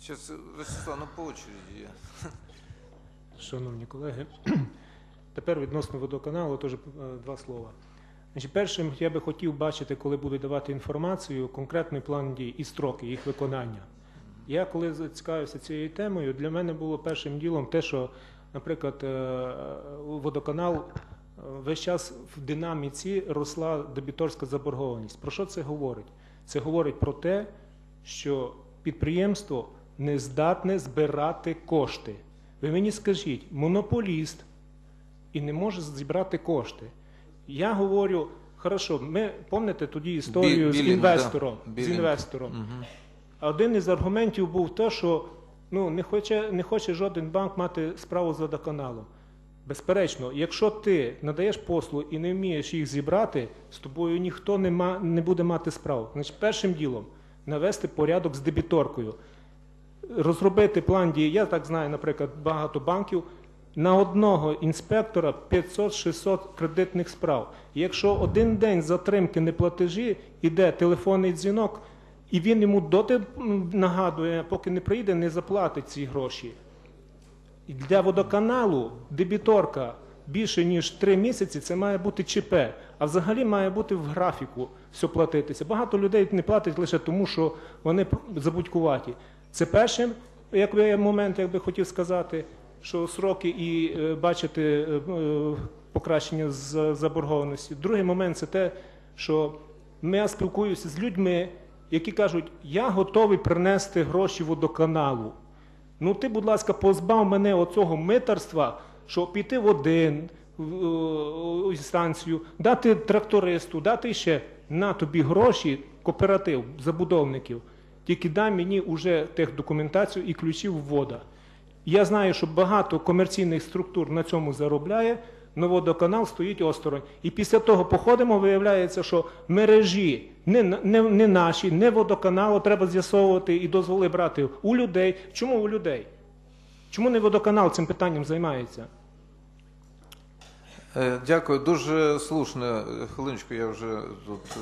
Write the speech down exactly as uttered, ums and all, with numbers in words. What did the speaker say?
Сейчас, Ростислав, ну по очереди. Шановні колеги, тепер відносно водоканалу теж два слова. Значить, першим я би хотів бачити, коли будуть давати інформацію, конкретний план дій і строки їх виконання. Я коли зацікавився цією темою, для мене було першим ділом те, що, наприклад, водоканал весь час в динаміці росла дебіторська заборгованість. Про що це говорить? Це говорить про те, що підприємство не здатне збирати кошти. Ви мені скажіть, монополіст і не може зібрати кошти. Я говорю, хорошо, ми, пам'ятаєте тоді історію Бі, з білінг, інвестором. да. З інвестором. Угу. Один із аргументів був те, що ну, не, хоче, не хоче жоден банк мати справу з водоканалом. Безперечно, якщо ти надаєш послуги і не вмієш їх зібрати, з тобою ніхто не, ма, не буде мати справу. Значить, першим ділом навести порядок з дебіторкою. Розробити план дії. Я так знаю, наприклад, багато банків, на одного інспектора п'ятсот-шістсот кредитних справ. І якщо один день затримки неплатежі, іде телефонний дзвінок, і він йому доти нагадує, поки не приїде, не заплатить ці гроші. І для водоканалу дебіторка більше, ніж три місяці, це має бути ЧП. А взагалі має бути в графіку все платитися. Багато людей не платять лише тому, що вони забудькуваті. Це перший як момент, як би хотів сказати, що сроки і е, бачити е, покращення з заборгованості. Другий момент – це те, що я спілкуюся з людьми, які кажуть, я готовий принести гроші водоканалу. Ну ти, будь ласка, позбав мене оцього митарства, що піти в один в інстанцію, дати трактористу, дати ще на тобі гроші, кооператив забудовників. Тільки дай мені вже техдокументацію і ключів ввода. Я знаю, що багато комерційних структур на цьому заробляє, але водоканал стоїть осторонь. І після того походимо, виявляється, що мережі не, не, не наші, не водоканалу треба з'ясовувати і дозволи брати у людей. Чому у людей? Чому не водоканал цим питанням займається? Дякую. Дуже слушно. Хвилиночку, я вже тут...